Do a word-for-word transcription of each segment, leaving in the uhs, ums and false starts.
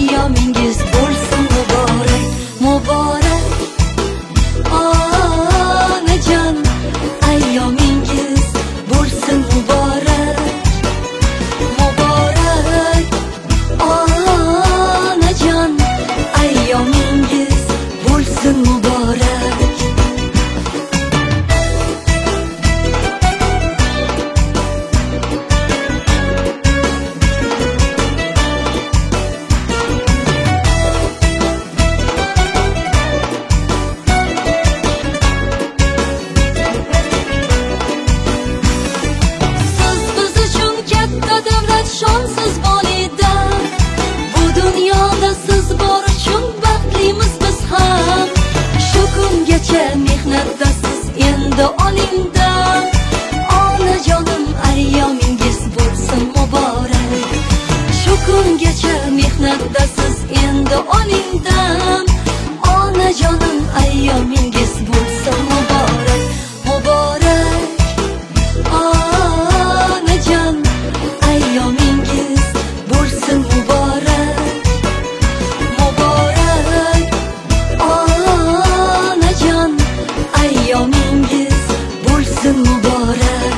ayyomingiz bo'lsin muborak, muborak onajon, ayyomingiz bo'lsin muborak, muborak onajon, ayyomingiz bo'lsin muborak. Shonsiz volida, bu dunyoda siz bor uchun baxtlimiz biz ham. Shu kungacha mehnatdasiz, endi oling-da, onajonim ayyomingiz bo'lsin muborak. Shu kungacha mehnatdasiz, endi oling-da, onajonim ayyomingiz bo'lsin muborak, muborak onajon, ayyomingiz bo'lsin muborak, muborak onajon, ayyomingiz bo'lsin muborak.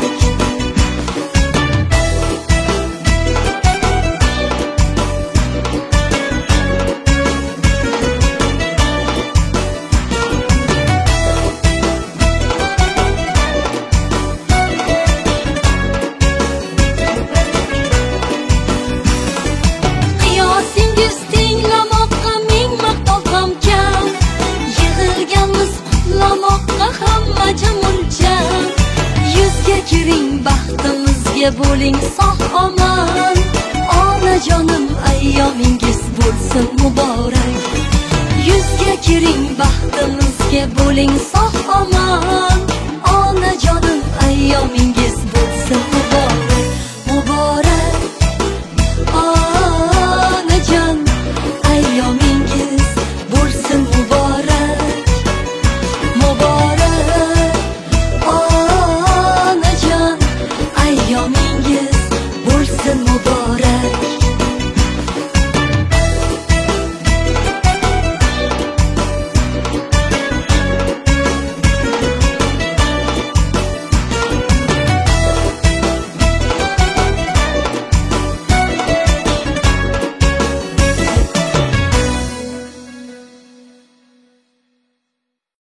Yuzga kiring, baxtimizga bo'ling sog'-omon, onajonim ayyomingiz bo'lsin muborak. Yuzga kiring, baxtimizga bo'ling sog'-omon,